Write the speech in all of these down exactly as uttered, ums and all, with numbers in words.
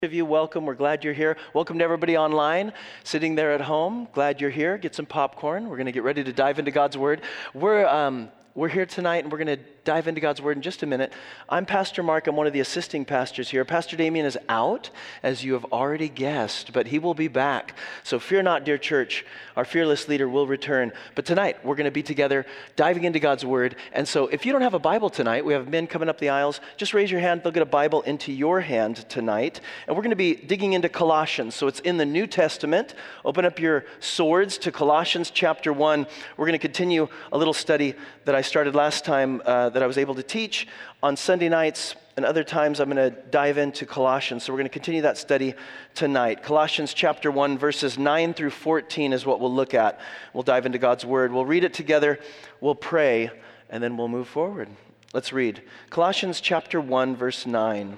Of you, welcome. We're glad you're here. Welcome to everybody online, sitting there at home. Glad you're here. Get some popcorn. We're going to get ready to dive into God's Word. We're um, we're here tonight, and we're going to dive into God's Word in just a minute. I'm Pastor Mark. I'm one of the assisting pastors here. Pastor Damien is out, as you have already guessed, but he will be back. So fear not, dear church. Our fearless leader will return. But tonight, we're going to be together, diving into God's Word. And so if you don't have a Bible tonight, we have men coming up the aisles. Just raise your hand. They'll get a Bible into your hand tonight. And we're going to be digging into Colossians. So it's in the New Testament. Open up your swords to Colossians chapter one. We're going to continue a little study that I started last time uh, that I was able to teach on Sunday nights, and other times I'm going to dive into Colossians. So we're going to continue that study tonight. Colossians chapter one, verses nine through fourteen is what we'll look at. We'll dive into God's Word. We'll read it together, we'll pray, and then we'll move forward. Let's read. Colossians chapter one, verse nine.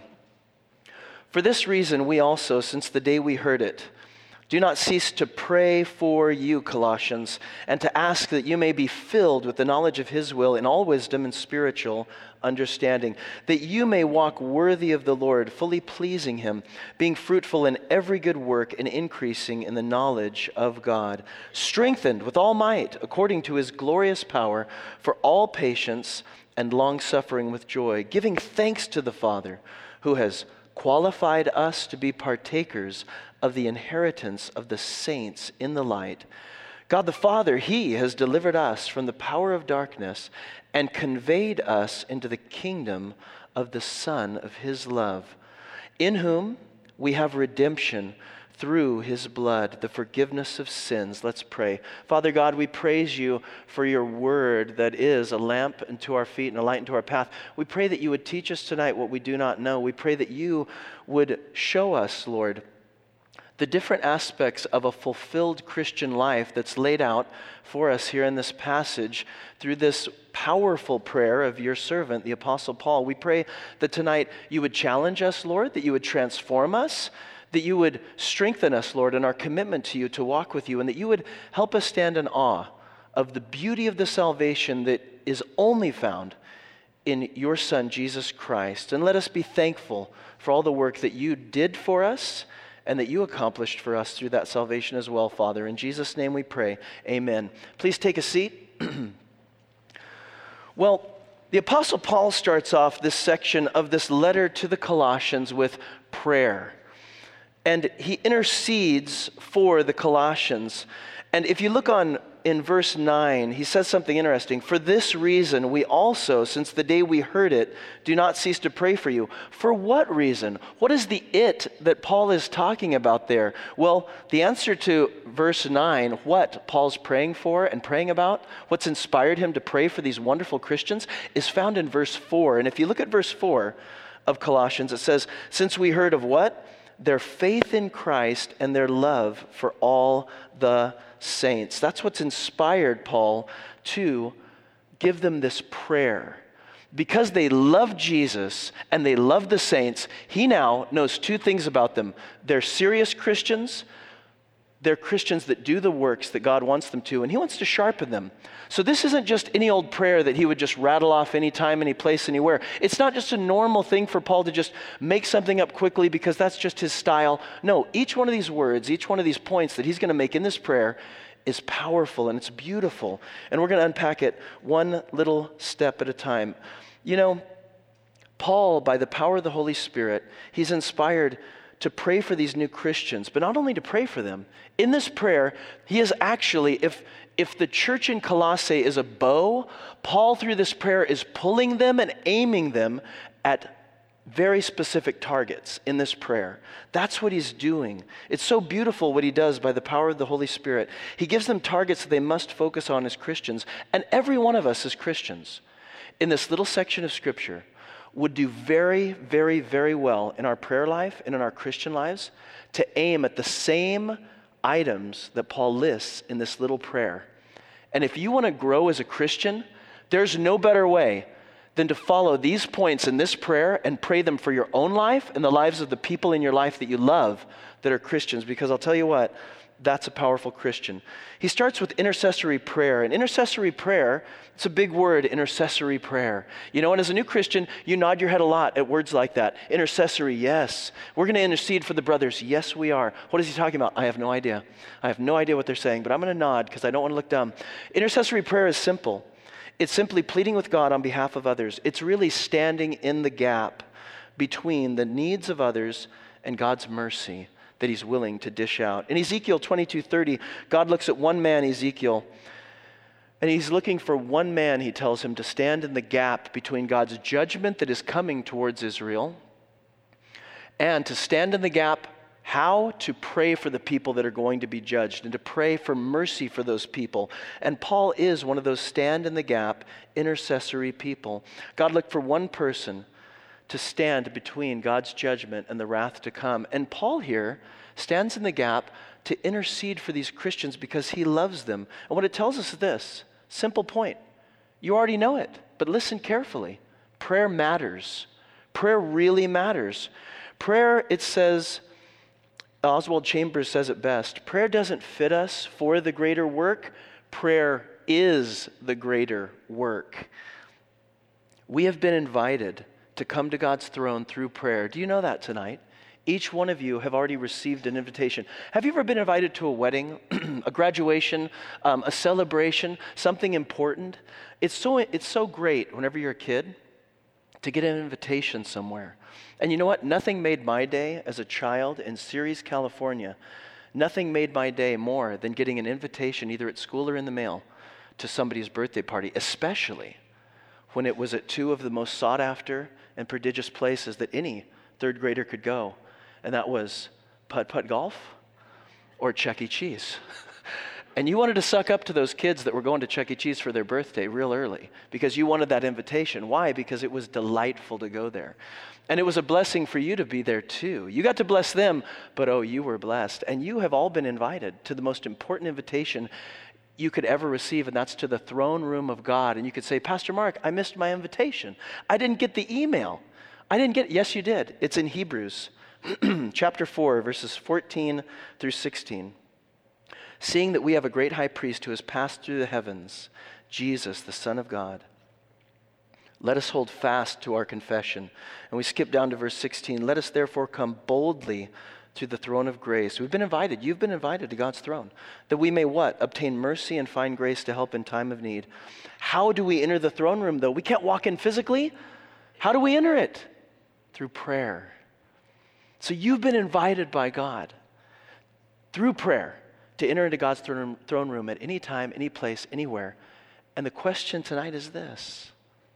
For this reason we also, since the day we heard it, do not cease to pray for you, Colossians, and to ask that you may be filled with the knowledge of His will in all wisdom and spiritual understanding, that you may walk worthy of the Lord, fully pleasing Him, being fruitful in every good work and increasing in the knowledge of God, strengthened with all might according to His glorious power for all patience and long-suffering with joy, giving thanks to the Father who has qualified us to be partakers of the inheritance of the saints in the light. God the Father, He has delivered us from the power of darkness and conveyed us into the kingdom of the Son of His love, in whom we have redemption through His blood, the forgiveness of sins. Let's pray. Father God, we praise You for Your word that is a lamp unto our feet and a light unto our path. We pray that You would teach us tonight what we do not know. We pray that You would show us, Lord, the different aspects of a fulfilled Christian life that's laid out for us here in this passage through this powerful prayer of Your servant, the Apostle Paul. We pray that tonight You would challenge us, Lord, that You would transform us, that You would strengthen us, Lord, in our commitment to You, to walk with You, and that You would help us stand in awe of the beauty of the salvation that is only found in Your Son, Jesus Christ. And let us be thankful for all the work that You did for us and that You accomplished for us through that salvation as well, Father. In Jesus' name we pray, amen. Please take a seat. Well, the Apostle Paul starts off this section of this letter to the Colossians with prayer. And he intercedes for the Colossians. And if you look on in verse nine, he says something interesting. For this reason, we also, since the day we heard it, do not cease to pray for you. For what reason? What is the it that Paul is talking about there? Well, the answer to verse nine, what Paul's praying for and praying about, what's inspired him to pray for these wonderful Christians, is found in verse four. And if you look at verse four of Colossians, it says, since we heard of what? Their faith in Christ and their love for all the saints. That's what's inspired Paul to give them this prayer. Because they love Jesus and they love the saints, he now knows two things about them. They're serious Christians. They're Christians that do the works that God wants them to, and he wants to sharpen them. So this isn't just any old prayer that he would just rattle off anytime, any place, anywhere. It's not just a normal thing for Paul to just make something up quickly because that's just his style. No, each one of these words, each one of these points that he's going to make in this prayer is powerful and it's beautiful. And we're going to unpack it one little step at a time. You know, Paul, by the power of the Holy Spirit, he's inspired to pray for these new Christians, but not only to pray for them. In this prayer, he is actually, if, if the church in Colossae is a bow, Paul through this prayer is pulling them and aiming them at very specific targets in this prayer. That's what he's doing. It's so beautiful what he does by the power of the Holy Spirit. He gives them targets that they must focus on as Christians, and every one of us as Christians in this little section of Scripture would do very, very, very well in our prayer life and in our Christian lives to aim at the same items that Paul lists in this little prayer. And if you want to grow as a Christian, there's no better way than to follow these points in this prayer and pray them for your own life and the lives of the people in your life that you love that are Christians. Because I'll tell you what, That's a powerful Christian. He starts with intercessory prayer. And intercessory prayer, it's a big word, intercessory prayer. You know, and as a new Christian, you nod your head a lot at words like that. Intercessory, yes. We're going to intercede for the brothers. Yes, we are. What is he talking about? I have no idea. I have no idea what they're saying, but I'm going to nod because I don't want to look dumb. Intercessory prayer is simple. It's simply pleading with God on behalf of others. It's really standing in the gap between the needs of others and God's mercy that he's willing to dish out. In Ezekiel twenty-two thirty, God looks at one man, Ezekiel, and he's looking for one man, he tells him, to stand in the gap between God's judgment that is coming towards Israel and to stand in the gap how to pray for the people that are going to be judged and to pray for mercy for those people. And Paul is one of those stand in the gap, intercessory people. God looked for one person to stand between God's judgment and the wrath to come. And Paul here stands in the gap to intercede for these Christians because he loves them. And what it tells us is this, simple point. You already know it, but listen carefully. Prayer matters. Prayer really matters. Prayer, it says, Oswald Chambers says it best, prayer doesn't fit us for the greater work. Prayer is the greater work. We have been invited to come to God's throne through prayer. Do you know that tonight? Each one of you have already received an invitation. Have you ever been invited to a wedding, a graduation, um, a celebration, something important? It's so, it's so great whenever you're a kid to get an invitation somewhere. And you know what? Nothing made my day as a child in Ceres, California. Nothing made my day more than getting an invitation either at school or in the mail to somebody's birthday party, especially when it was at two of the most sought after and prodigious places that any third grader could go. And that was putt-putt golf or Chuck E. Cheese. And you wanted to suck up to those kids that were going to Chuck E. Cheese for their birthday real early because you wanted that invitation. Why? Because it was delightful to go there. And it was a blessing for you to be there too. You got to bless them, but oh, you were blessed. And you have all been invited to the most important invitation you could ever receive, and that's to the throne room of God. And you could say, Pastor Mark, I missed my invitation. I didn't get the email. I didn't get it. Yes, you did. It's in Hebrews chapter four, verses fourteen through sixteen. Seeing that we have a great high priest who has passed through the heavens, Jesus, the Son of God, let us hold fast to our confession. And we skip down to verse sixteen. Let us therefore come boldly to the throne of grace. We've been invited. You've been invited to God's throne. That we may what? Obtain mercy and find grace to help in time of need. How do we enter the throne room though? We can't walk in physically. How do we enter it? Through prayer. So you've been invited by God through prayer to enter into God's throne room at any time, any place, anywhere. And the question tonight is this.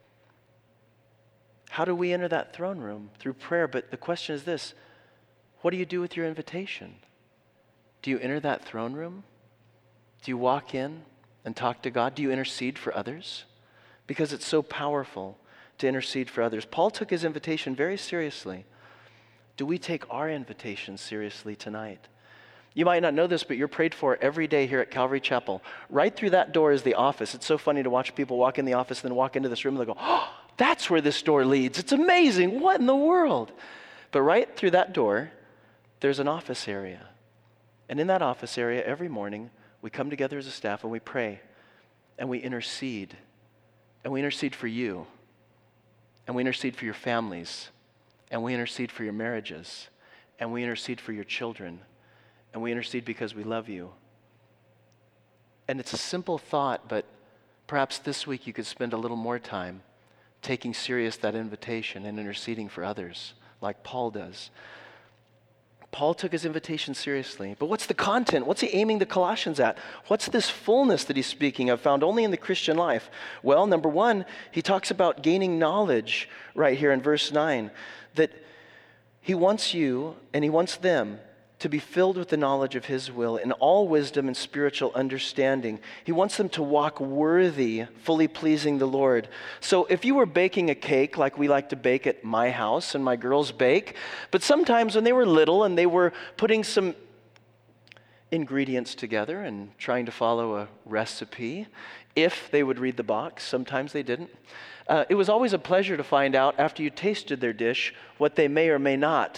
How do we enter that throne room? Through prayer. But the question is this. What do you do with your invitation? Do you enter that throne room? Do you walk in and talk to God? Do you intercede for others? Because it's so powerful to intercede for others. Paul took his invitation very seriously. Do we take our invitation seriously tonight? You might not know this, but you're prayed for every day here at Calvary Chapel. Right through that door is the office. It's so funny to watch people walk in the office and then walk into this room and they go, oh, that's where this door leads. It's amazing. What in the world? But right through that door, there's an office area. And in that office area, every morning, we come together as a staff and we pray and we intercede. And we intercede for you. And we intercede for your families. And we intercede for your marriages. And we intercede for your children. And we intercede because we love you. And it's a simple thought, but perhaps this week you could spend a little more time taking serious that invitation and interceding for others like Paul does. Paul took his invitation seriously. But what's the content? What's he aiming the Colossians at? What's this fullness that he's speaking of found only in the Christian life? Well, number one, he talks about gaining knowledge right here in verse nine, that he wants you and he wants them to be filled with the knowledge of his will in all wisdom and spiritual understanding. He wants them to walk worthy, fully pleasing the Lord. So if you were baking a cake like we like to bake at my house and my girls bake, but sometimes when they were little and they were putting some ingredients together and trying to follow a recipe, if they would read the box, sometimes they didn't. Uh, it was always a pleasure to find out after you tasted their dish what they may or may not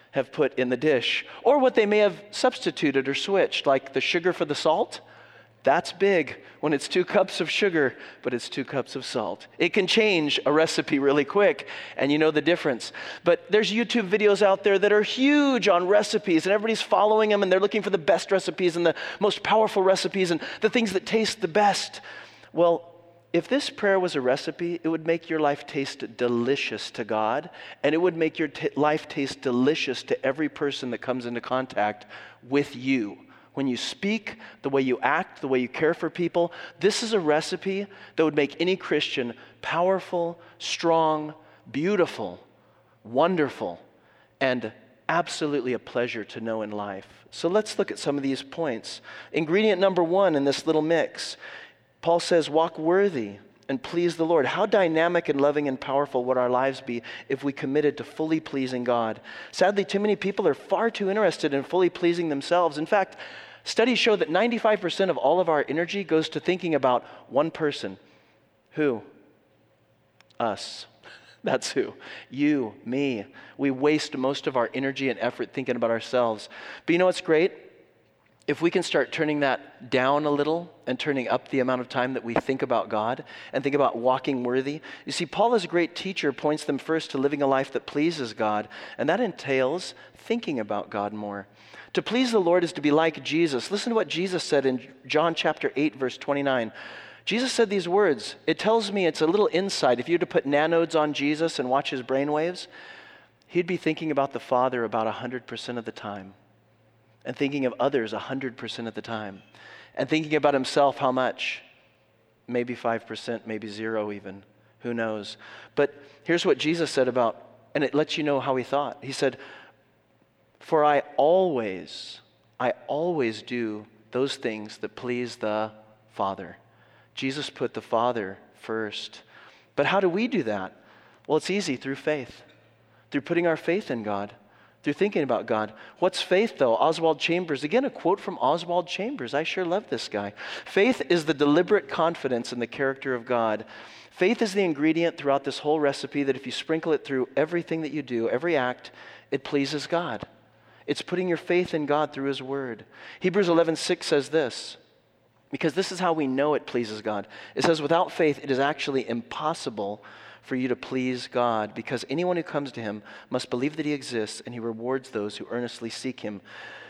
have put in the dish, or what they may have substituted or switched, like the sugar for the salt. That's big when it's two cups of sugar, but it's two cups of salt. It can change a recipe really quick, and you know the difference. But there's YouTube videos out there that are huge on recipes, and everybody's following them, and they're looking for the best recipes and the most powerful recipes and the things that taste the best. Well, if this prayer was a recipe, it would make your life taste delicious to God, and it would make your t- life taste delicious to every person that comes into contact with you. When you speak, the way you act, the way you care for people, this is a recipe that would make any Christian powerful, strong, beautiful, wonderful, and absolutely a pleasure to know in life. So let's look at some of these points. Ingredient number one in this little mix, Paul says, walk worthy and please the Lord. How dynamic and loving and powerful would our lives be if we committed to fully pleasing God? Sadly, too many people are far too interested in fully pleasing themselves. In fact, studies show that ninety-five percent of all of our energy goes to thinking about one person. Who? Us. That's who. You, me. We waste most of our energy and effort thinking about ourselves. But you know what's great? If we can start turning that down a little and turning up the amount of time that we think about God and think about walking worthy. You see, Paul, as a great teacher, points them first to living a life that pleases God, and that entails thinking about God more. To please the Lord is to be like Jesus. Listen to what Jesus said in John chapter eight, verse twenty-nine. Jesus said these words. It tells me, it's a little insight. If you were to put nanodes on Jesus and watch his brainwaves, he'd be thinking about the Father about one hundred percent of the time. And thinking of others one hundred percent of the time. And thinking about himself how much? Maybe five percent, maybe zero even. Who knows? But here's what Jesus said about, and it lets you know how he thought. He said, for I always, I always do those things that please the Father. Jesus put the Father first. But how do we do that? Well, it's easy, through faith. Through putting our faith in God. Through thinking about God. What's faith, though? Oswald Chambers. Again, a quote from Oswald Chambers. I sure love this guy. Faith is the deliberate confidence in the character of God. Faith is the ingredient throughout this whole recipe that if you sprinkle it through everything that you do, every act, it pleases God. It's putting your faith in God through his word. Hebrews eleven six says this, because this is how we know it pleases God. It says, without faith, it is actually impossible for you to please God, because anyone who comes to him must believe that he exists and he rewards those who earnestly seek him.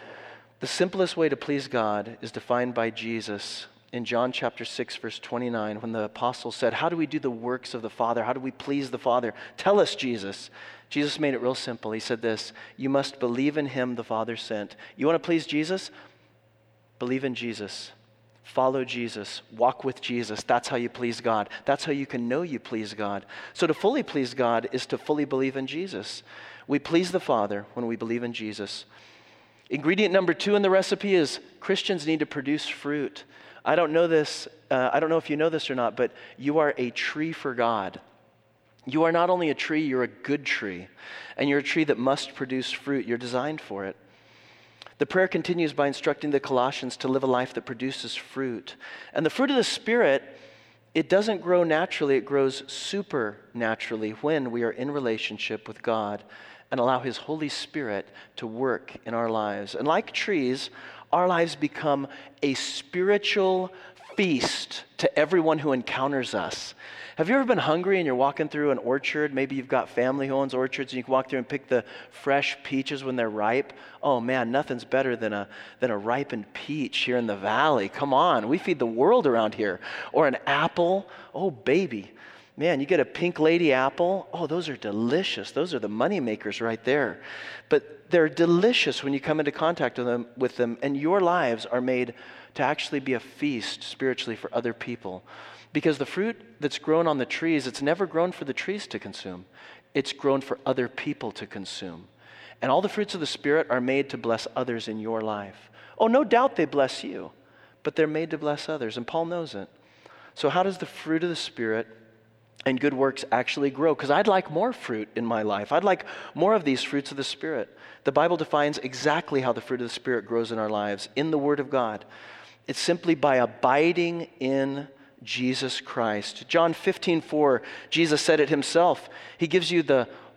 The simplest way to please God is defined by Jesus in John chapter six, verse twenty-nine, when the apostle said, how do we do the works of the Father? How do we please the Father? Tell us, Jesus. Jesus made it real simple. He said this, you must believe in him the Father sent. You want to please Jesus? Believe in Jesus. Follow Jesus. Walk with Jesus. That's how you please God. That's how you can know you please God. So to fully please God is to fully believe in Jesus. We please the Father when we believe in Jesus. Ingredient number two in the recipe is Christians need to produce fruit. I don't know this, uh, I don't know if you know this or not, but you are a tree for God. You are not only a tree, you're a good tree. And you're a tree that must produce fruit. You're designed for it. The prayer continues by instructing the Colossians to live a life that produces fruit. And the fruit of the Spirit, it doesn't grow naturally, it grows supernaturally when we are in relationship with God and allow his Holy Spirit to work in our lives. And like trees, our lives become a spiritual feast to everyone who encounters us. Have you ever been hungry and you're walking through an orchard? Maybe you've got family who owns orchards and you can walk through and pick the fresh peaches when they're ripe. Oh man, nothing's better than a than a ripened peach here in the valley. Come on, we feed the world around here. Or an apple. Oh baby. Man, you get a pink lady apple. Oh, those are delicious. Those are the money makers right there. But they're delicious when you come into contact with them, with them, and your lives are made to actually be a feast spiritually for other people. Because the fruit that's grown on the trees, it's never grown for the trees to consume. It's grown for other people to consume. And all the fruits of the Spirit are made to bless others in your life. Oh, no doubt they bless you, but they're made to bless others, and Paul knows it. So how does the fruit of the Spirit and good works actually grow? Because I'd like more fruit in my life. I'd like more of these fruits of the Spirit. The Bible defines exactly how the fruit of the Spirit grows in our lives, in the Word of God. It's simply by abiding in Jesus Christ. John fifteen four, Jesus said it himself. He gives you the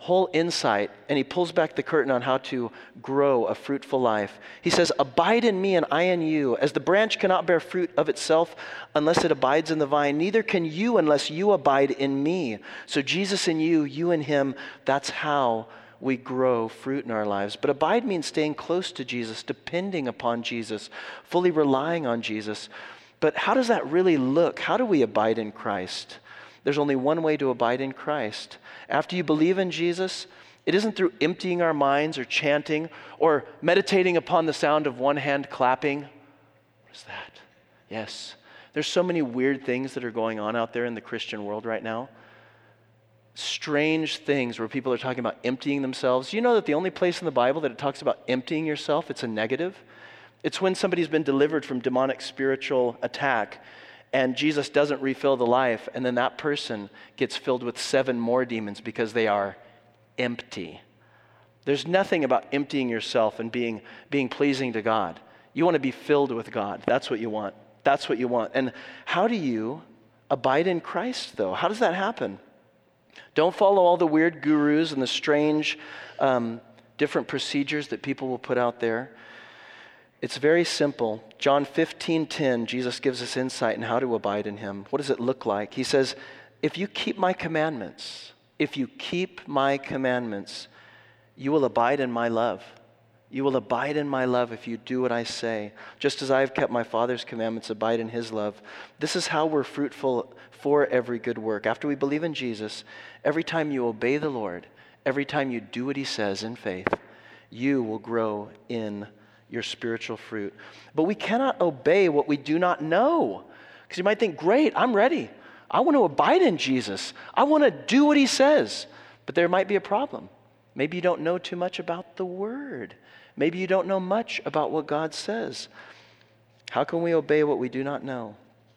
whole insight, and he pulls back the curtain on how to grow a fruitful life. He says, abide in me and I in you. As the branch cannot bear fruit of itself unless it abides in the vine, neither can you unless you abide in me. So Jesus in you, you in him, that's how we grow fruit in our lives. But abide means staying close to Jesus, depending upon Jesus, fully relying on Jesus. But how does that really look? How do we abide in Christ? There's only one way to abide in Christ. After you believe in Jesus, it isn't through emptying our minds or chanting or meditating upon the sound of one hand clapping. What is that? Yes. There's so many weird things that are going on out there in the Christian world right now. Strange things where people are talking about emptying themselves. You know that the only place in the Bible that it talks about emptying yourself, it's a negative. It's when somebody's been delivered from demonic spiritual attack and Jesus doesn't refill the life, and then that person gets filled with seven more demons because they are empty. There's nothing about emptying yourself and being, being pleasing to God. You want to be filled with God. That's what you want. That's what you want. And how do you abide in Christ, though? How does that happen? Don't follow all the weird gurus and the strange um, different procedures that people will put out there. It's very simple. John fifteen ten, Jesus gives us insight in how to abide in him. What does it look like? He says, if you keep my commandments, if you keep my commandments, you will abide in my love. You will abide in my love if you do what I say. Just as I have kept my Father's commandments, abide in his love. This is how we're fruitful for every good work. After we believe in Jesus, every time you obey the Lord, every time you do what he says in faith, you will grow in your spiritual fruit. But we cannot obey what we do not know. Because you might think, great, I'm ready. I want to abide in Jesus. I want to do what he says. But there might be a problem. Maybe you don't know too much about the word. Maybe you don't know much about what God says. How can we obey what we do not know?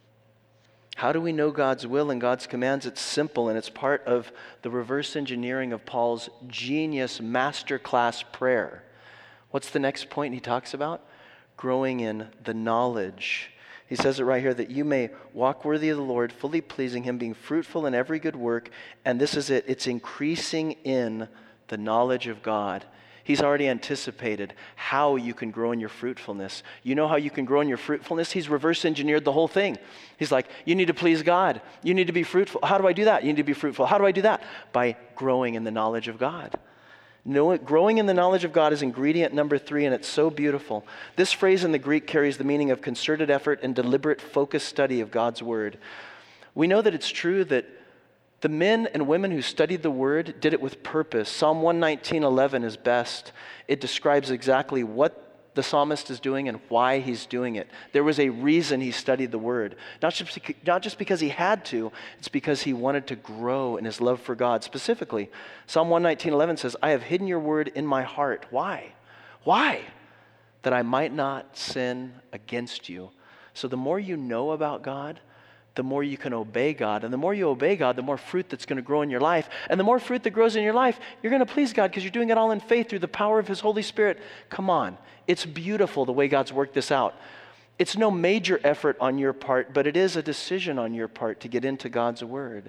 How do we know God's will and God's commands? It's simple, and it's part of the reverse engineering of Paul's genius masterclass prayer. What's the next point he talks about? Growing in the knowledge. He says it right here, that you may walk worthy of the Lord, fully pleasing him, being fruitful in every good work. And this is it. It's increasing in the knowledge of God. He's already anticipated how you can grow in your fruitfulness. You know how you can grow in your fruitfulness? He's reverse engineered the whole thing. He's like, you need to please God. You need to be fruitful. How do I do that? You need to be fruitful. How do I do that? By growing in the knowledge of God. Know, growing in the knowledge of God is ingredient number three, and it's so beautiful. This phrase in the Greek carries the meaning of concerted effort and deliberate focused study of God's word. We know that it's true that the men and women who studied the word did it with purpose. Psalm one nineteen eleven is best. It describes exactly what the psalmist is doing and why he's doing it. There was a reason he studied the word. Not just, not just because he had to, it's because he wanted to grow in his love for God. Specifically, Psalm one nineteen eleven says, I have hidden your word in my heart. Why? Why? That I might not sin against you. So the more you know about God, the more you can obey God. And the more you obey God, the more fruit that's going to grow in your life. And the more fruit that grows in your life, you're going to please God because you're doing it all in faith through the power of his Holy Spirit. Come on. It's beautiful the way God's worked this out. It's no major effort on your part, but it is a decision on your part to get into God's word.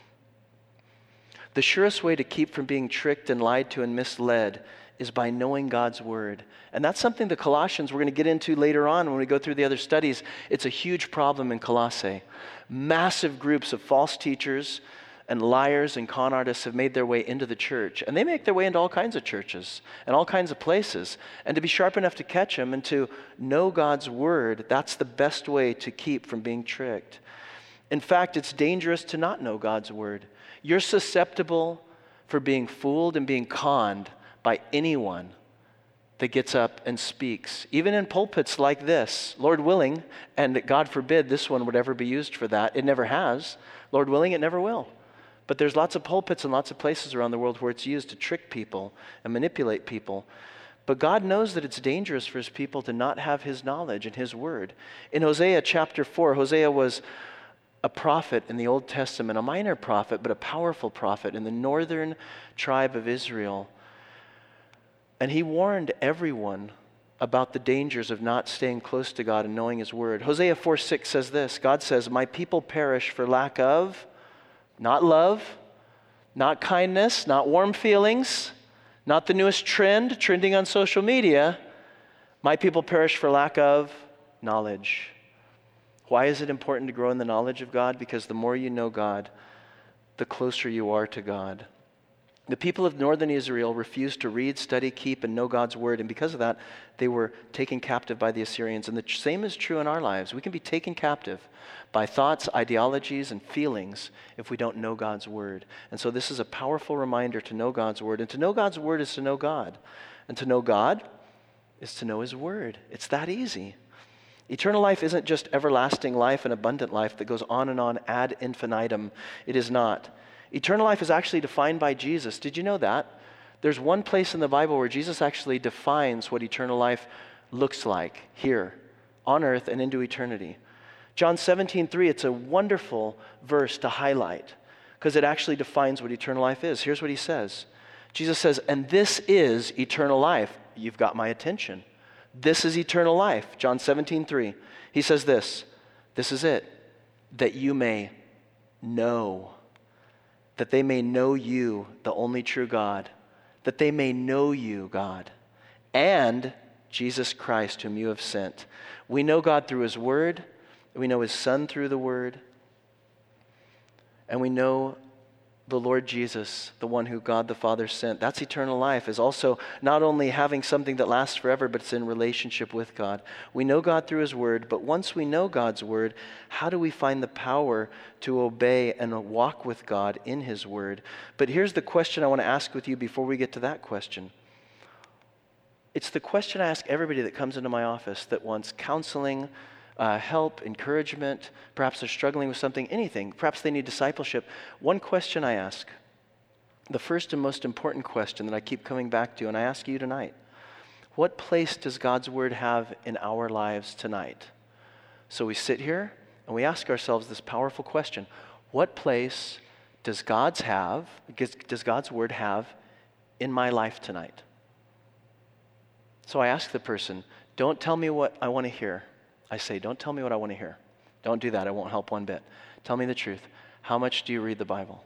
The surest way to keep from being tricked and lied to and misled is by knowing God's word. And that's something the Colossians we're going to get into later on when we go through the other studies. It's a huge problem in Colossae. Massive groups of false teachers and liars and con artists have made their way into the church. And they make their way into all kinds of churches and all kinds of places. And to be sharp enough to catch them and to know God's word, that's the best way to keep from being tricked. In fact, it's dangerous to not know God's word. You're susceptible for being fooled and being conned by anyone that gets up and speaks, even in pulpits like this. Lord willing, and God forbid this one would ever be used for that. It never has. Lord willing, it never will. But there's lots of pulpits and lots of places around the world where it's used to trick people and manipulate people. But God knows that it's dangerous for his people to not have his knowledge and his word. In Hosea chapter four, Hosea was a prophet in the Old Testament, a minor prophet, but a powerful prophet in the northern tribe of Israel. And he warned everyone about the dangers of not staying close to God and knowing his word. Hosea four six says this, God says, my people perish for lack of, not love, not kindness, not warm feelings, not the newest trend trending on social media. My people perish for lack of knowledge. Why is it important to grow in the knowledge of God? Because the more you know God, the closer you are to God. The people of northern Israel refused to read, study, keep, and know God's word, and because of that, they were taken captive by the Assyrians. And the same is true in our lives. We can be taken captive by thoughts, ideologies, and feelings if we don't know God's word. And so this is a powerful reminder to know God's word. And to know God's word is to know God. And to know God is to know his word. It's that easy. Eternal life isn't just everlasting life and abundant life that goes on and on ad infinitum. It is not. Eternal life is actually defined by Jesus. Did you know that? There's one place in the Bible where Jesus actually defines what eternal life looks like here on earth and into eternity. John seventeen three, it's a wonderful verse to highlight because it actually defines what eternal life is. Here's what he says. Jesus says, and this is eternal life. You've got my attention. This is eternal life. John seventeen three. He says this, this is it, that you may know, that they may know you, the only true God, that they may know you, God, and Jesus Christ, whom you have sent. We know God through his word, we know his Son through the word, and we know the Lord Jesus, the one who God the Father sent. That's eternal life, is also not only having something that lasts forever, but it's in relationship with God. We know God through his word, but once we know God's word, how do we find the power to obey and walk with God in his word? But here's the question I want to ask with you before we get to that question. It's the question I ask everybody that comes into my office that wants counseling, Uh, help, encouragement, perhaps they're struggling with something, anything. Perhaps they need discipleship. One question I ask, the first and most important question that I keep coming back to, and I ask you tonight, what place does God's word have in our lives tonight? So we sit here and we ask ourselves this powerful question. What place does God's have, does God's word have in my life tonight? So I ask the person, don't tell me what I want to hear. I say, don't tell me what I want to hear. Don't do that. It won't help one bit. Tell me the truth. How much do you read the Bible?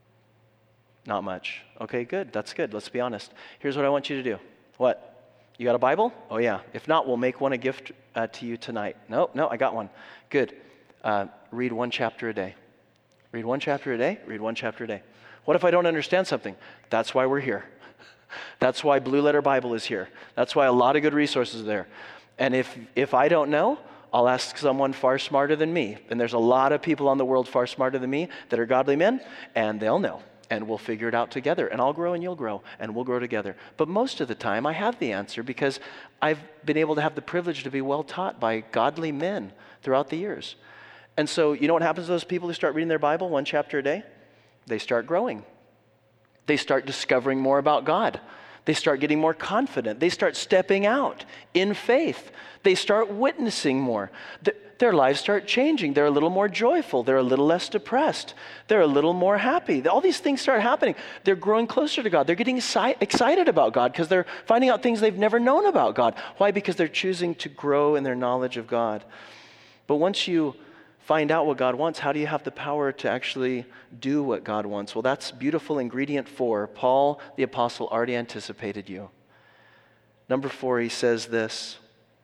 Not much. Okay, good. That's good. Let's be honest. Here's what I want you to do. What? You got a Bible? Oh, yeah. If not, we'll make one a gift uh, to you tonight. No, no, I got one. Good. Uh, read one chapter a day. Read one chapter a day. Read one chapter a day. What if I don't understand something? That's why we're here. That's why Blue Letter Bible is here. That's why a lot of good resources are there. And if if I don't know, I'll ask someone far smarter than me. And there's a lot of people on the world far smarter than me that are godly men, and they'll know. And we'll figure it out together. And I'll grow and you'll grow, and we'll grow together. But most of the time, I have the answer because I've been able to have the privilege to be well taught by godly men throughout the years. And so, you know what happens to those people who start reading their Bible one chapter a day? They start growing. They start discovering more about God. They start getting more confident. They start stepping out in faith. They start witnessing more. Their lives start changing. They're a little more joyful. They're a little less depressed. They're a little more happy. All these things start happening. They're growing closer to God. They're getting excited about God because they're finding out things they've never known about God. Why? Because they're choosing to grow in their knowledge of God. But once you find out what God wants, how do you have the power to actually do what God wants? Well, that's beautiful ingredient four. Paul, the apostle, already anticipated you. Number four, he says this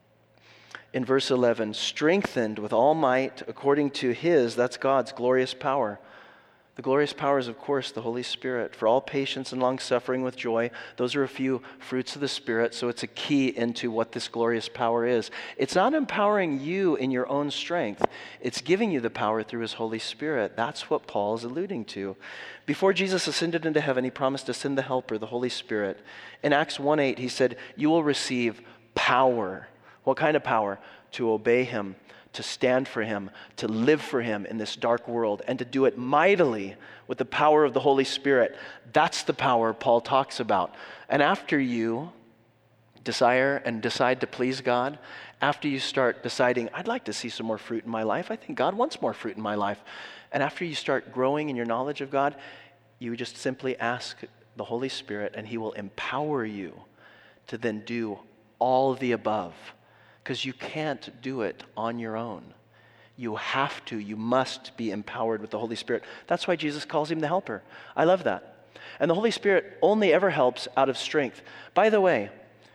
in verse eleven, strengthened with all might according to his, that's God's glorious power. The glorious power is, of course, the Holy Spirit. For all patience and long-suffering with joy, those are a few fruits of the Spirit, so it's a key into what this glorious power is. It's not empowering you in your own strength. It's giving you the power through his Holy Spirit. That's what Paul is alluding to. Before Jesus ascended into heaven, he promised to send the Helper, the Holy Spirit. In Acts one eight, he said, you will receive power. What kind of power? To obey him, to stand for him, to live for him in this dark world, and to do it mightily with the power of the Holy Spirit. That's the power Paul talks about. And after you desire and decide to please God, after you start deciding, I'd like to see some more fruit in my life, I think God wants more fruit in my life, and after you start growing in your knowledge of God, you just simply ask the Holy Spirit, and he will empower you to then do all of the above. Because you can't do it on your own. You have to, you must be empowered with the Holy Spirit. That's why Jesus calls him the Helper. I love that. And the Holy Spirit only ever helps out of strength. By the way,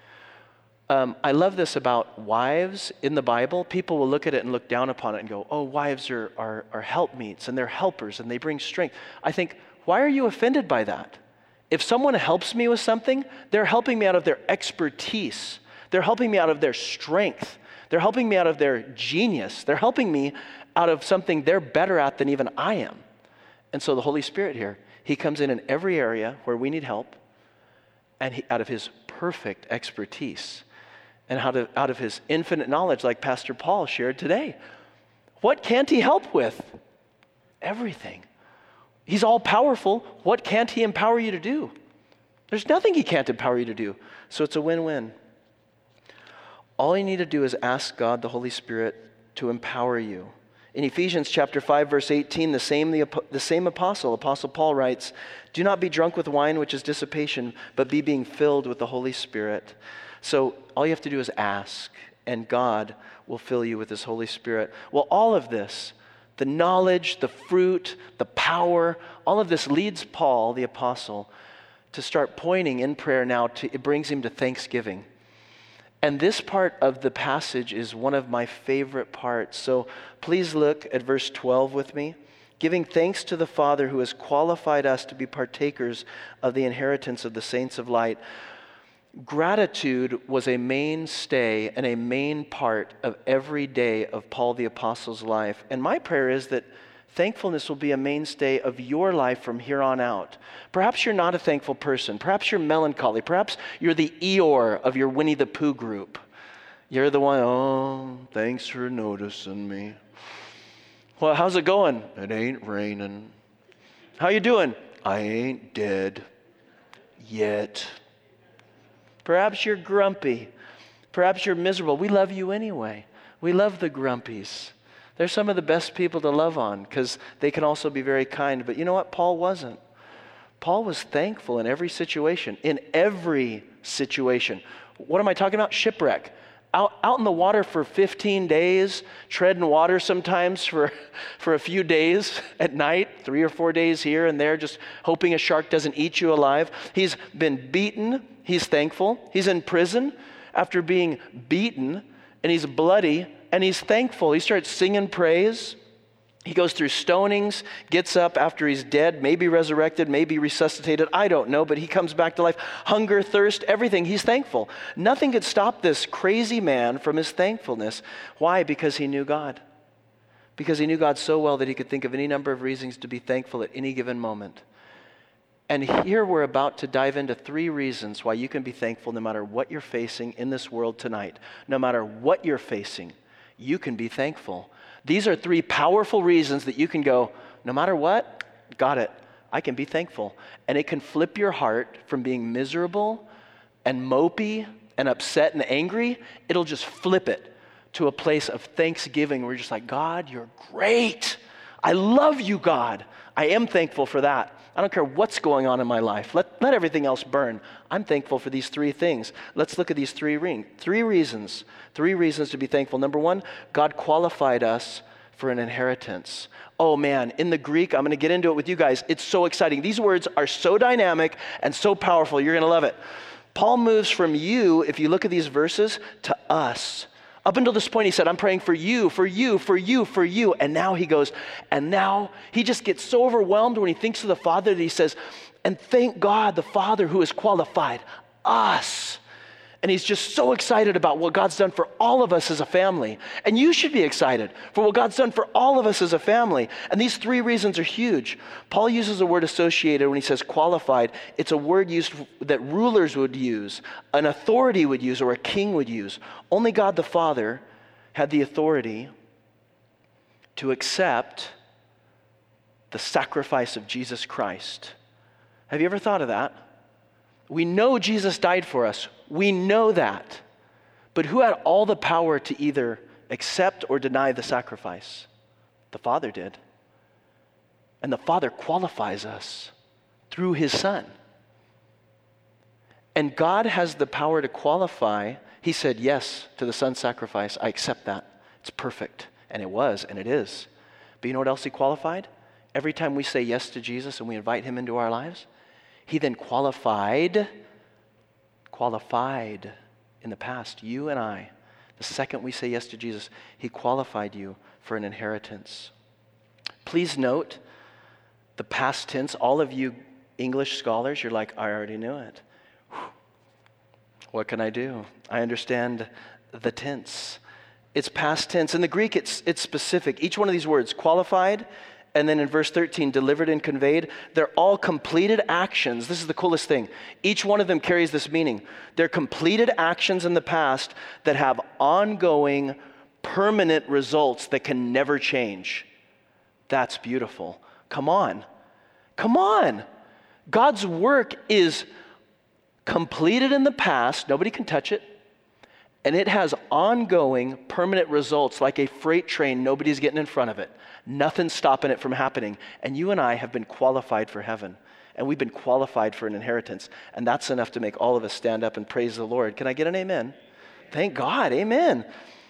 um, I love this about wives in the Bible. People will look at it and look down upon it and go, oh, wives are, are, are helpmeets and they're helpers and they bring strength. I think, why are you offended by that? If someone helps me with something, they're helping me out of their expertise. They're helping me out of their strength. They're helping me out of their genius. They're helping me out of something they're better at than even I am. And so the Holy Spirit here, he comes in in every area where we need help, and he, out of his perfect expertise, and out of, out of his infinite knowledge, like Pastor Paul shared today. What can't he help with? Everything. He's all powerful. What can't he empower you to do? There's nothing he can't empower you to do. So it's a win-win. All you need to do is ask God, the Holy Spirit, to empower you. In Ephesians chapter five, verse eighteen, the same, the, the same apostle, Apostle Paul writes, do not be drunk with wine, which is dissipation, but be being filled with the Holy Spirit. So all you have to do is ask, and God will fill you with his Holy Spirit. Well, all of this, the knowledge, the fruit, the power, all of this leads Paul, the apostle, to start pointing in prayer now. To, it brings him to thanksgiving. And this part of the passage is one of my favorite parts. So please look at verse twelve with me. Giving thanks to the Father who has qualified us to be partakers of the inheritance of the saints of light. Gratitude was a mainstay and a main part of every day of Paul the Apostle's life. And my prayer is that thankfulness will be a mainstay of your life from here on out. Perhaps you're not a thankful person. Perhaps you're melancholy. Perhaps you're the Eeyore of your Winnie the Pooh group. You're the one, oh, thanks for noticing me. Well, how's it going? It ain't raining. How you doing? I ain't dead yet. Perhaps you're grumpy. Perhaps you're miserable. We love you anyway. We love the grumpies. They're some of the best people to love on because they can also be very kind. But you know what? Paul wasn't. Paul was thankful in every situation. In every situation. What am I talking about? Shipwreck. Out, out in the water for fifteen days, treading water sometimes for, for a few days at night, three or four days here and there, just hoping a shark doesn't eat you alive. He's been beaten. He's thankful. He's in prison after being beaten, and he's bloody, and he's thankful. He starts singing praise. He goes through stonings, gets up after he's dead, maybe resurrected, maybe resuscitated. I don't know, but he comes back to life. Hunger, thirst, everything. He's thankful. Nothing could stop this crazy man from his thankfulness. Why? Because he knew God. Because he knew God so well that he could think of any number of reasons to be thankful at any given moment. And here we're about to dive into three reasons why you can be thankful no matter what you're facing in this world tonight. No matter what you're facing, you can be thankful. These are three powerful reasons that you can go, no matter what, got it, I can be thankful. And it can flip your heart from being miserable and mopey and upset and angry. It'll just flip it to a place of thanksgiving where you're just like, God, you're great. I love you, God. I am thankful for that. I don't care what's going on in my life. Let, let everything else burn. I'm thankful for these three things. Let's look at these three ring, three reasons. Three reasons to be thankful. Number one, God qualified us for an inheritance. Oh man, in the Greek, I'm going to get into it with you guys. It's so exciting. These words are so dynamic and so powerful. You're going to love it. Paul moves from you, if you look at these verses, to us. Up until this point, he said, I'm praying for you, for you, for you, for you. And now he goes, and now he just gets so overwhelmed when he thinks of the Father that he says, and thank God, the Father who has qualified us. And he's just so excited about what God's done for all of us as a family. And you should be excited for what God's done for all of us as a family. And these three reasons are huge. Paul uses a word associated when he says qualified. It's a word used that rulers would use, an authority would use, or a king would use. Only God the Father had the authority to accept the sacrifice of Jesus Christ. Have you ever thought of that? We know Jesus died for us. We know that. But who had all the power to either accept or deny the sacrifice? The Father did. And the Father qualifies us through his Son. And God has the power to qualify. He said yes to the Son's sacrifice. I accept that. It's perfect. And it was, and it is. But you know what else he qualified? Every time we say yes to Jesus and we invite him into our lives, He then qualified, qualified in the past, you and I. The second we say yes to Jesus, he qualified you for an inheritance. Please note the past tense. All of you English scholars, you're like, I already knew it. Whew. What can I do? I understand the tense. It's past tense. In the Greek, it's, it's specific. Each one of these words, qualified, and then in verse thirteen, delivered and conveyed, they're all completed actions. This is the coolest thing. Each one of them carries this meaning. They're completed actions in the past that have ongoing, permanent results that can never change. That's beautiful. Come on. Come on. God's work is completed in the past. Nobody can touch it. And it has ongoing, permanent results like a freight train. Nobody's getting in front of it. Nothing's stopping it from happening. And you and I have been qualified for heaven. And we've been qualified for an inheritance. And that's enough to make all of us stand up and praise the Lord. Can I get an amen? Thank God. Amen.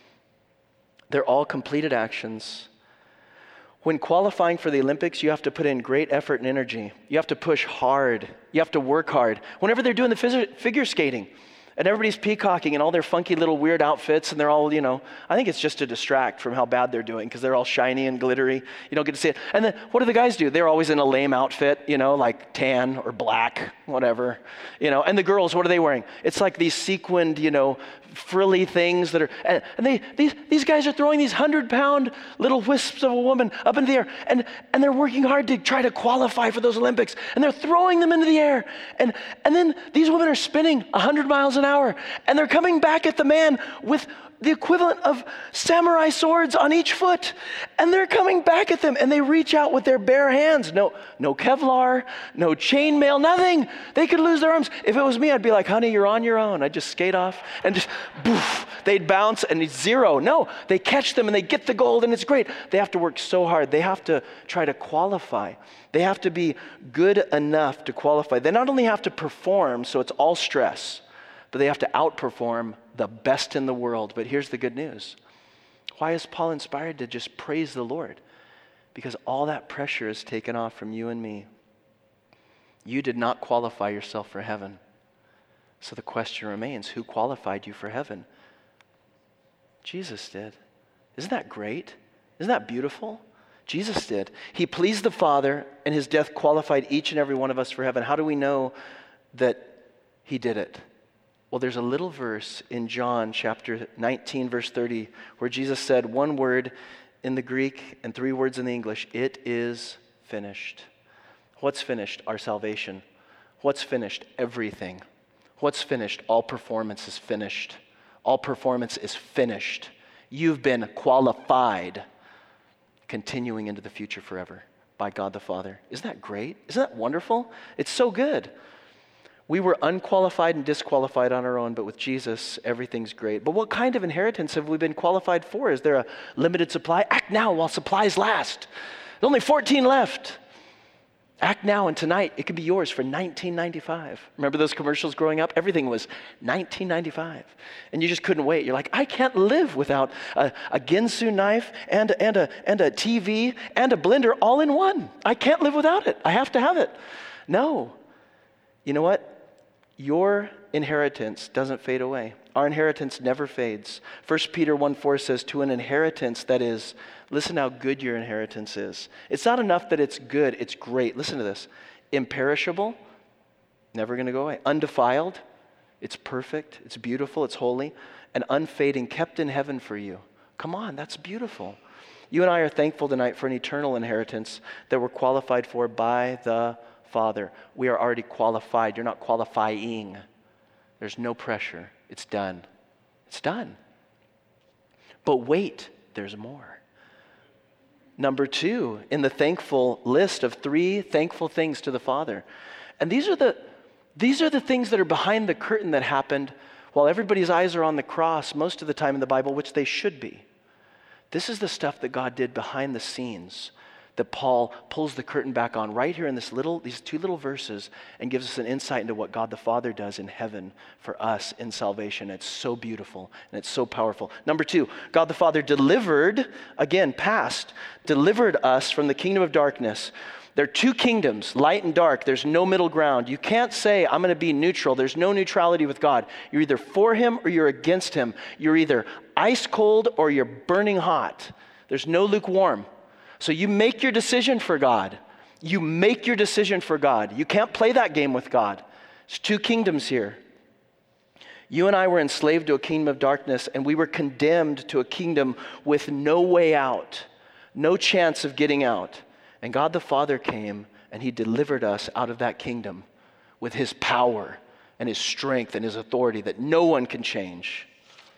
They're all completed actions. When qualifying for the Olympics, you have to put in great effort and energy. You have to push hard. You have to work hard. Whenever they're doing the phys- figure skating, and everybody's peacocking in all their funky little weird outfits, and they're all, you know, I think it's just to distract from how bad they're doing, because they're all shiny and glittery. You don't get to see it. And then what do the guys do? They're always in a lame outfit, you know, like tan or black, whatever. You know, and the girls, what are they wearing? It's like these sequined, you know, frilly things that are, and, and they these these guys are throwing these hundred-pound little wisps of a woman up into the air, and, and they're working hard to try to qualify for those Olympics, and they're throwing them into the air, and, and then these women are spinning one hundred miles an hour, and they're coming back at the man with the equivalent of samurai swords on each foot, and they're coming back at them, and they reach out with their bare hands. No, no Kevlar, no chainmail, nothing. They could lose their arms. If it was me, I'd be like, honey, you're on your own. I'd just skate off and just, boof, they'd bounce and it's zero. No, they catch them and they get the gold, and it's great. They have to work so hard. They have to try to qualify. They have to be good enough to qualify. They not only have to perform, so it's all stress, but they have to outperform the best in the world. But here's the good news. Why is Paul inspired to just praise the Lord? Because all that pressure is taken off from you and me. You did not qualify yourself for heaven. So the question remains, who qualified you for heaven? Jesus did. Isn't that great? Isn't that beautiful? Jesus did. He pleased the Father, and his death qualified each and every one of us for heaven. How do we know that he did it? Well, there's a little verse in John chapter nineteen, verse thirty, where Jesus said one word in the Greek and three words in the English. It is finished. What's finished? Our salvation. What's finished? Everything. What's finished? All performance is finished. All performance is finished. You've been qualified, continuing into the future forever by God the Father. Isn't that great? Isn't that wonderful? It's so good. We were unqualified and disqualified on our own, but with Jesus, everything's great. But what kind of inheritance have we been qualified for? Is there a limited supply? Act now while supplies last. There's only fourteen left. Act now, and tonight it can be yours for nineteen ninety-five. Remember those commercials growing up? Everything was nineteen ninety-five. And you just couldn't wait. You're like, I can't live without a, a Ginsu knife and, and, a, and a T V and a blender all in one. I can't live without it. I have to have it. No. You know what? Your inheritance doesn't fade away. Our inheritance never fades. First Peter one four says, to an inheritance that is, listen how good your inheritance is. It's not enough that it's good, it's great. Listen to this. Imperishable, never going to go away. Undefiled, it's perfect, it's beautiful, it's holy. And unfading, kept in heaven for you. Come on, that's beautiful. You and I are thankful tonight for an eternal inheritance that we're qualified for by the Father. We are already qualified. You're not qualifying. There's no pressure. It's done. It's done. But wait, there's more. Number two, in the thankful list of three thankful things to the Father. And these are the these are the things that are behind the curtain that happened while everybody's eyes are on the cross most of the time in the Bible, which they should be. This is the stuff that God did behind the scenes, that Paul pulls the curtain back on right here in this little, these two little verses, and gives us an insight into what God the Father does in heaven for us in salvation. It's so beautiful and it's so powerful. Number two, God the Father delivered, again, past, delivered us from the kingdom of darkness. There are two kingdoms, light and dark. There's no middle ground. You can't say, I'm going to be neutral. There's no neutrality with God. You're either for him or you're against him. You're either ice cold or you're burning hot. There's no lukewarm. So you make your decision for God. You make your decision for God. You can't play that game with God. There's two kingdoms here. You and I were enslaved to a kingdom of darkness, and we were condemned to a kingdom with no way out, no chance of getting out. And God the Father came and he delivered us out of that kingdom with his power and his strength and his authority that no one can change.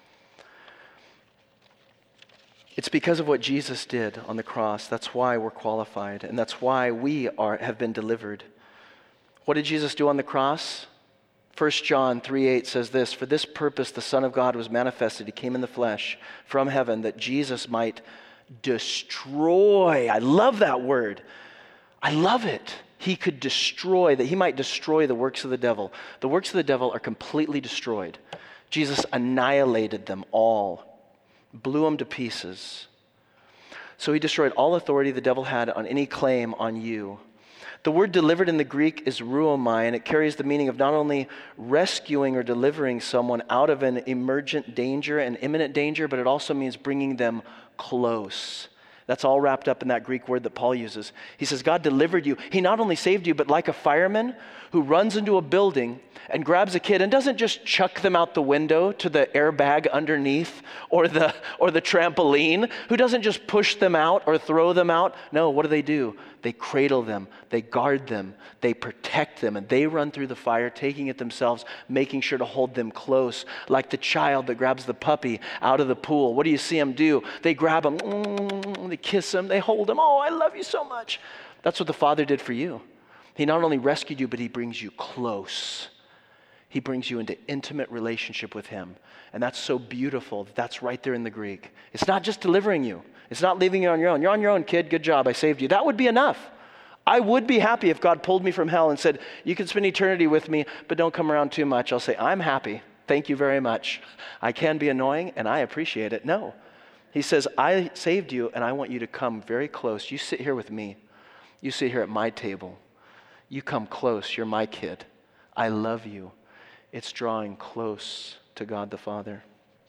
It's because of what Jesus did on the cross. That's why we're qualified, and that's why we are have been delivered. What did Jesus do on the cross? First John three eight says this, "For this purpose the Son of God was manifested. He came in the flesh from heaven that Jesus might destroy." I love that word. I love it. He could destroy, that he might destroy the works of the devil. The works of the devil are completely destroyed. Jesus annihilated them all, blew them to pieces. So he destroyed all authority the devil had on any claim on you. The word delivered in the Greek is ruomai, and it carries the meaning of not only rescuing or delivering someone out of an emergent danger, an imminent danger, but it also means bringing them close. That's all wrapped up in that Greek word that Paul uses. He says, God delivered you. He not only saved you, but like a fireman who runs into a building and grabs a kid and doesn't just chuck them out the window to the airbag underneath or the or the trampoline, who doesn't just push them out or throw them out. No, what do they do? They cradle them, they guard them, they protect them, and they run through the fire, taking it themselves, making sure to hold them close, like the child that grabs the puppy out of the pool. What do you see them do? They grab them, they kiss them, they hold them. Oh, I love you so much. That's what the Father did for you. He not only rescued you, but he brings you close. He brings you into intimate relationship with him. And that's so beautiful. That's right there in the Greek. It's not just delivering you. It's not leaving you on your own. You're on your own, kid. Good job. I saved you. That would be enough. I would be happy if God pulled me from hell and said, you can spend eternity with me, but don't come around too much. I'll say, I'm happy. Thank you very much. I can be annoying, and I appreciate it. No. He says, I saved you, and I want you to come very close. You sit here with me. You sit here at my table. You come close. You're my kid. I love you. It's drawing close to God the Father.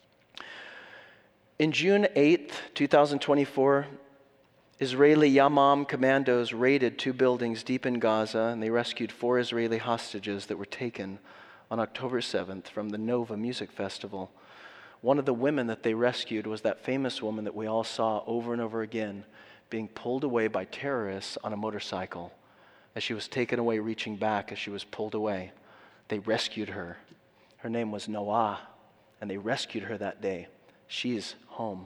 In June eighth, twenty twenty-four, Israeli Yamam commandos raided two buildings deep in Gaza, and they rescued four Israeli hostages that were taken on October seventh from the Nova Music Festival. One of the women that they rescued was that famous woman that we all saw over and over again being pulled away by terrorists on a motorcycle. As she was taken away, reaching back as she was pulled away, they rescued her. Her name was Noah, and they rescued her that day. She's home.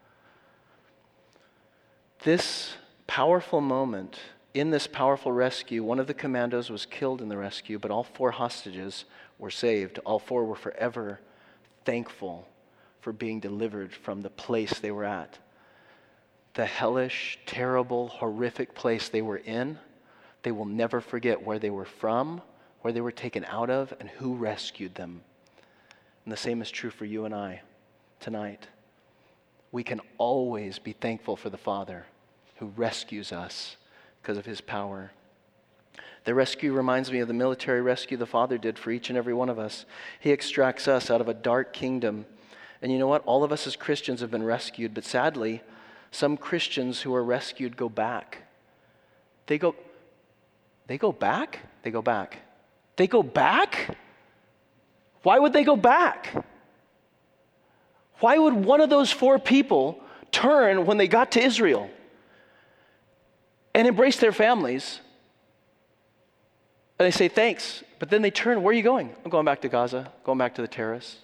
This powerful moment, in this powerful rescue, one of the commandos was killed in the rescue, but all four hostages were saved. All four were forever thankful for being delivered from the place they were at. The hellish, terrible, horrific place they were in. They will never forget where they were from, where they were taken out of, and who rescued them. And the same is true for you and I tonight. We can always be thankful for the Father who rescues us because of his power. The rescue reminds me of the military rescue the Father did for each and every one of us. He extracts us out of a dark kingdom. And you know what? All of us as Christians have been rescued, but sadly, some Christians who are rescued go back. They go, they go back? They go back. They go back? Why would they go back? Why would one of those four people turn when they got to Israel and embrace their families? And they say, thanks. But then they turn, where are you going? I'm going back to Gaza, going back to the terrorists.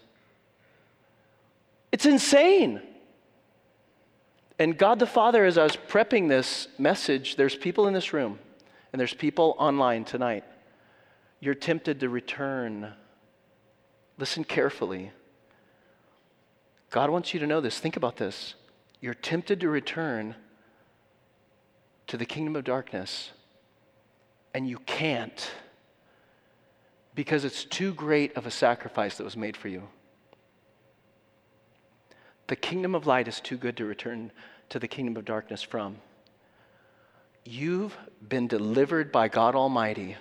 It's insane. And God the Father, as I was prepping this message, there's people in this room and there's people online tonight. You're tempted to return. Listen carefully. God wants you to know this. Think about this. You're tempted to return to the kingdom of darkness, and you can't because it's too great of a sacrifice that was made for you. The kingdom of light is too good to return to the kingdom of darkness from. you've been delivered by God Almighty.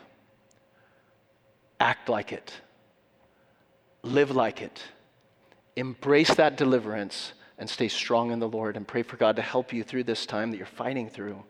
Act like it. Live like it. Embrace that deliverance and stay strong in the Lord and pray for God to help you through this time that you're fighting through.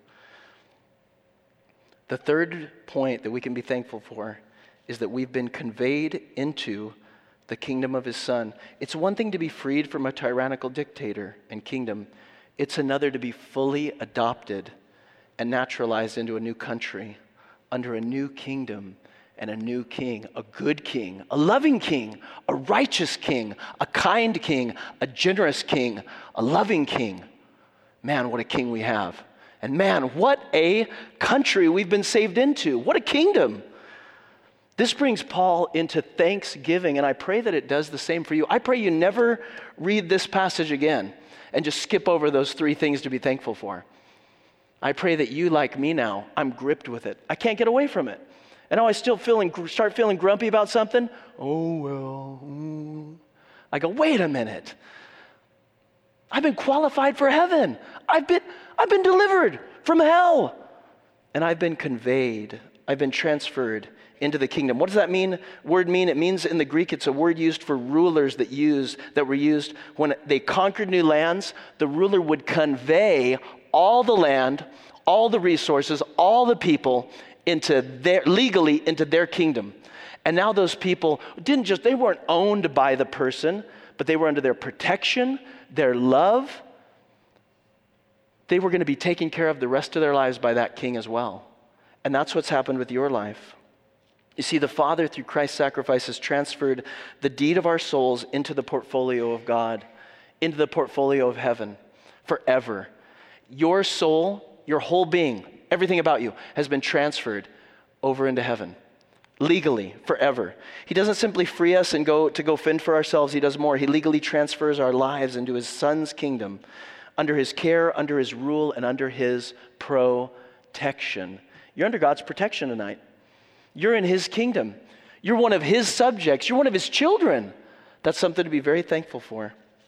The third point that we can be thankful for is that we've been conveyed into the kingdom of his Son. It's one thing to be freed from a tyrannical dictator and kingdom. It's another to be fully adopted and naturalized into a new country, under a new kingdom and a new king, a good king, a loving king, a righteous king, a kind king, a generous king, a loving king. Man, what a king we have. And man, what a country we've been saved into. What a kingdom. This brings Paul into thanksgiving, and I pray that it does the same for you. I pray you never read this passage again and just skip over those three things to be thankful for. I pray that you, like me now, I'm gripped with it. I can't get away from it. And now I still feeling, start feeling grumpy about something. Oh, well. Mm. I go, wait a minute. I've been qualified for heaven. I've been, I've been delivered from hell. And I've been conveyed. I've been transferred into the kingdom. What does that mean? Word mean? It means in the Greek, it's a word used for rulers that use that were used when they conquered new lands. The ruler would convey all the land, all the resources, all the people into their legally into their kingdom. And now those people didn't just they weren't owned by the person, but they were under their protection, their love. They were going to be taken care of the rest of their lives by that king as well. And that's what's happened with your life. You see, the Father, through Christ's sacrifice, has transferred the deed of our souls into the portfolio of God, into the portfolio of heaven, forever. Your soul, your whole being, everything about you has been transferred over into heaven, legally, forever. He doesn't simply free us and go to go fend for ourselves. He does more. He legally transfers our lives into his Son's kingdom, under his care, under his rule, and under his protection. You're under God's protection tonight. You're in his kingdom. You're one of his subjects. You're one of his children. That's something to be very thankful for.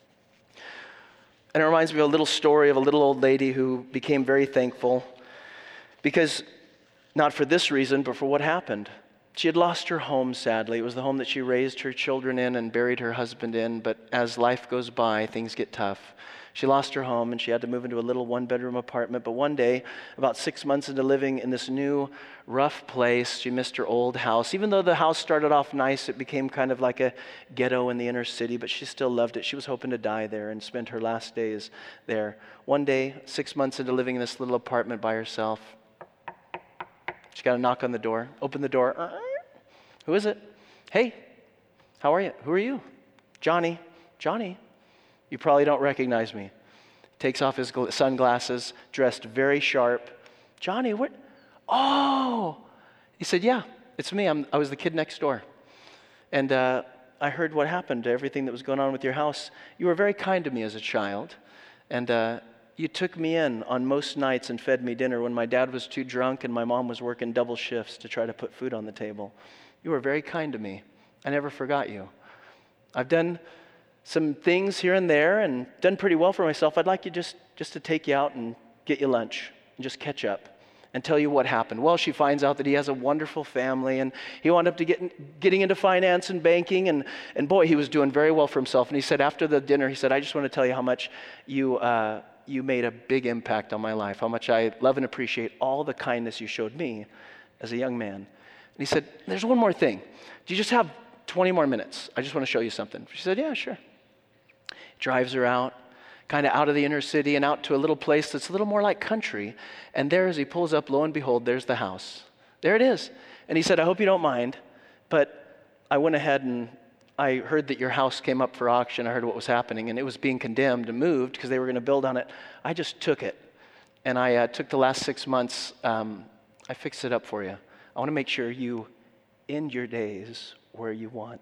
And it reminds me of a little story of a little old lady who became very thankful because, not for this reason, but for what happened. She had lost her home, sadly. It was the home that she raised her children in and buried her husband in, but as life goes by, things get tough. She lost her home and she had to move into a little one-bedroom apartment. But one day, about six months into living in this new rough place, she missed her old house. Even though the house started off nice, it became kind of like a ghetto in the inner city, but she still loved it. She was hoping to die there and spend her last days there. One day, six months into living in this little apartment by herself, she got a knock on the door. Open the door. Uh, who is it? Hey, how are you? Who are you? Johnny. Johnny. You probably don't recognize me. Takes off his sunglasses, dressed very sharp. Johnny, what? Oh! He said, yeah, it's me. I'm, I was the kid next door. And uh, I heard what happened to everything that was going on with your house. You were very kind to me as a child. And uh, you took me in on most nights and fed me dinner when my dad was too drunk and my mom was working double shifts to try to put food on the table. You were very kind to me. I never forgot you. I've done some things here and there and done pretty well for myself. I'd like you just, just to take you out and get you lunch and just catch up and tell you what happened. Well, she finds out that he has a wonderful family and he wound up to get, getting into finance and banking and, and boy, he was doing very well for himself. And he said after the dinner, he said, I just want to tell you how much you, uh, you made a big impact on my life, how much I love and appreciate all the kindness you showed me as a young man. And he said, there's one more thing. Do you just have twenty more minutes? I just want to show you something. She said, yeah, sure. Drives her out, kind of out of the inner city and out to a little place that's a little more like country. And there as he pulls up, lo and behold, there's the house. There it is. And he said, I hope you don't mind, but I went ahead and I heard that your house came up for auction. I heard what was happening, and it was being condemned and moved because they were going to build on it. I just took it, and I uh, took the last six months. Um, I fixed it up for you. I want to make sure you end your days where you want.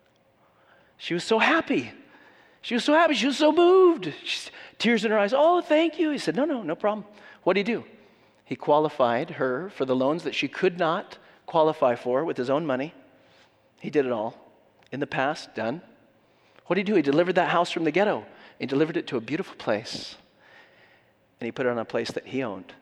She was so happy. She was so happy. She was so moved. She's, tears in her eyes. Oh, thank you. He said, no, no, no problem. What did he do? He qualified her for the loans that she could not qualify for with his own money. He did it all. In the past, done. What did he do? He delivered that house from the ghetto. He delivered it to a beautiful place. And he put it on a place that he owned.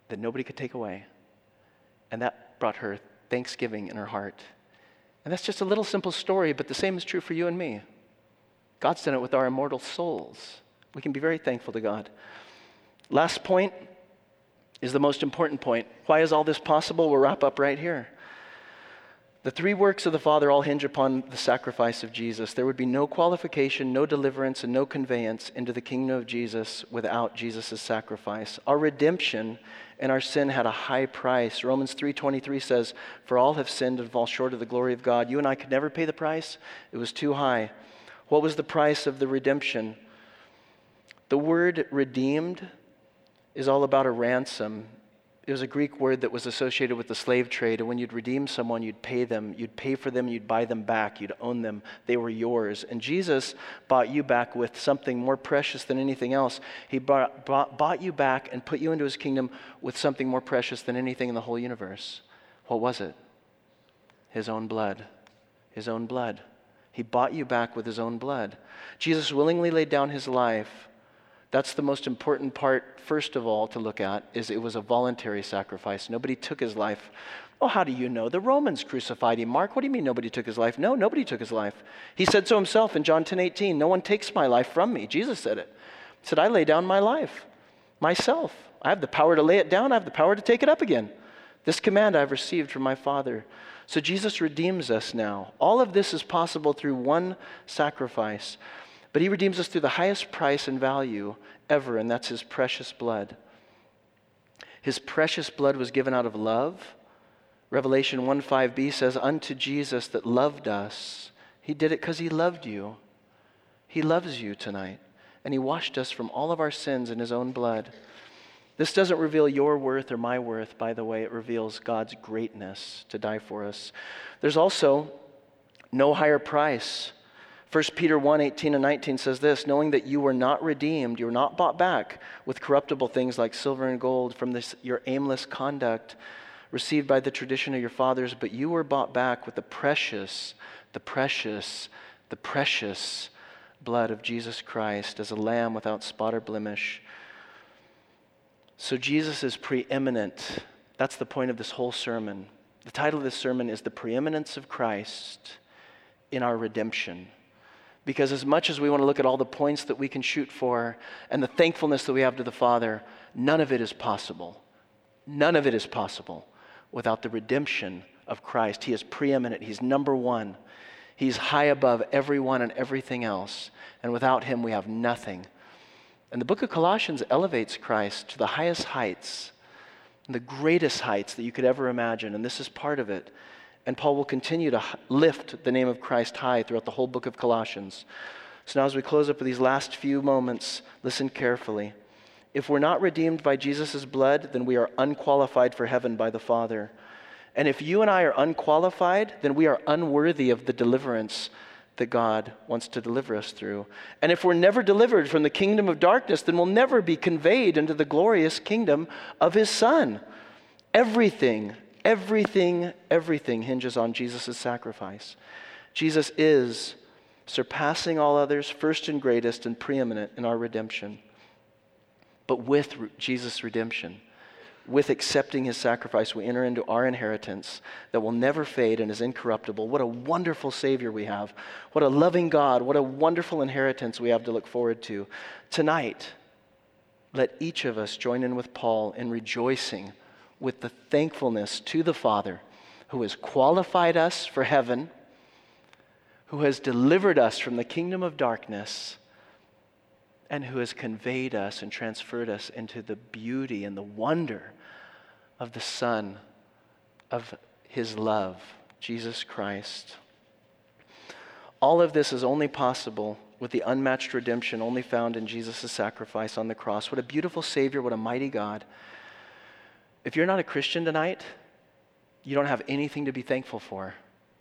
that nobody could take away. And that brought her thanksgiving in her heart. And that's just a little simple story, but the same is true for you and me. God's done it with our immortal souls. We can be very thankful to God. Last point is the most important point. Why is all this possible? We'll wrap up right here. The three works of the Father all hinge upon the sacrifice of Jesus. There would be no qualification, no deliverance, and no conveyance into the kingdom of Jesus without Jesus' sacrifice. Our redemption and our sin had a high price. Romans three twenty-three says, "For all have sinned and fall short of the glory of God." You and I could never pay the price. It was too high. What was the price of the redemption? The word redeemed is all about a ransom. It was a Greek word that was associated with the slave trade. And when you'd redeem someone, you'd pay them. You'd pay for them. You'd buy them back. You'd own them. They were yours. And Jesus bought you back with something more precious than anything else. He bought, bought, bought you back and put you into his kingdom with something more precious than anything in the whole universe. What was it? His own blood. His own blood. He bought you back with his own blood. Jesus willingly laid down his life. That's the most important part, first of all, to look at, is it was a voluntary sacrifice. Nobody took his life. Oh, how do you know? The Romans crucified him. Mark, what do you mean nobody took his life? No, nobody took his life. He said so himself in John ten eighteen. No one takes my life from me. Jesus said it. He said, I lay down my life, myself. I have the power to lay it down. I have the power to take it up again. This command I've received from my Father. So Jesus redeems us now. All of this is possible through one sacrifice. But he redeems us through the highest price and value ever, and that's his precious blood. His precious blood was given out of love. Revelation one five b says, unto Jesus that loved us. He did it because he loved you. He loves you tonight. And he washed us from all of our sins in his own blood. This doesn't reveal your worth or my worth, by the way. It reveals God's greatness to die for us. There's also no higher price. First Peter one eighteen and nineteen says this, knowing that you were not redeemed, you were not bought back with corruptible things like silver and gold from this your aimless conduct received by the tradition of your fathers, but you were bought back with the precious, the precious, the precious blood of Jesus Christ as a lamb without spot or blemish. So Jesus is preeminent. That's the point of this whole sermon. The title of this sermon is The Preeminence of Christ in Our Redemption. Because as much as we want to look at all the points that we can shoot for and the thankfulness that we have to the Father, none of it is possible. None of it is possible without the redemption of Christ. He is preeminent. He's number one. He's high above everyone and everything else. And without him, we have nothing. And the book of Colossians elevates Christ to the highest heights, the greatest heights that you could ever imagine. And this is part of it. And Paul will continue to lift the name of Christ high throughout the whole book of Colossians. So now as we close up with these last few moments, listen carefully. If we're not redeemed by Jesus' blood, then we are unqualified for heaven by the Father. And if you and I are unqualified, then we are unworthy of the deliverance that God wants to deliver us through. And if we're never delivered from the kingdom of darkness, then we'll never be conveyed into the glorious kingdom of his Son. Everything Everything, everything hinges on Jesus' sacrifice. Jesus is surpassing all others, first and greatest and preeminent in our redemption. But with re- Jesus' redemption, with accepting his sacrifice, we enter into our inheritance that will never fade and is incorruptible. What a wonderful Savior we have. What a loving God. What a wonderful inheritance we have to look forward to. Tonight, let each of us join in with Paul in rejoicing with the thankfulness to the Father who has qualified us for heaven, who has delivered us from the kingdom of darkness, and who has conveyed us and transferred us into the beauty and the wonder of the Son of his love, Jesus Christ. All of this is only possible with the unmatched redemption only found in Jesus' sacrifice on the cross. What a beautiful Savior, what a mighty God. If you're not a Christian tonight, you don't have anything to be thankful for.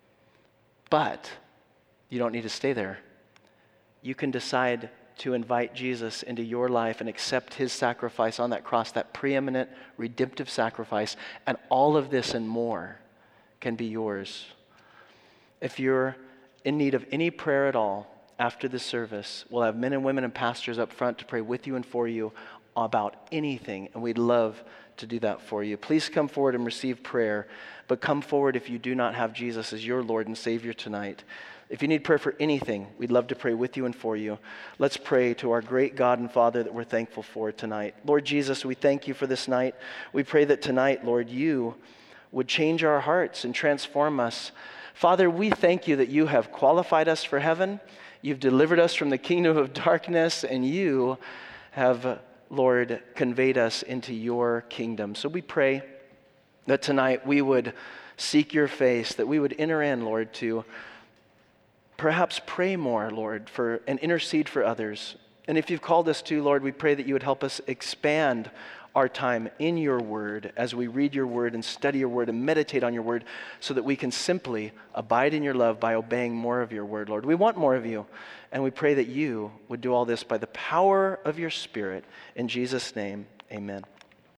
But you don't need to stay there. You can decide to invite Jesus into your life and accept his sacrifice on that cross, that preeminent redemptive sacrifice, and all of this and more can be yours. If you're in need of any prayer at all after this service, we'll have men and women and pastors up front to pray with you and for you about anything, and we'd love to do that for you. Please come forward and receive prayer, but come forward if you do not have Jesus as your Lord and Savior tonight. If you need prayer for anything, we'd love to pray with you and for you. Let's pray to our great God and Father that we're thankful for tonight. Lord Jesus, we thank you for this night. We pray that tonight, Lord, you would change our hearts and transform us. Father, we thank you that you have qualified us for heaven. You've delivered us from the kingdom of darkness, and you have, Lord, conveyed us into your kingdom. So we pray that tonight we would seek your face, that we would enter in, Lord, to perhaps pray more, Lord, for and intercede for others. And if you've called us to, Lord, we pray that you would help us expand our time in your word as we read your word and study your word and meditate on your word so that we can simply abide in your love by obeying more of your word, Lord. We want more of you, and we pray that you would do all this by the power of your Spirit. In Jesus' name, amen.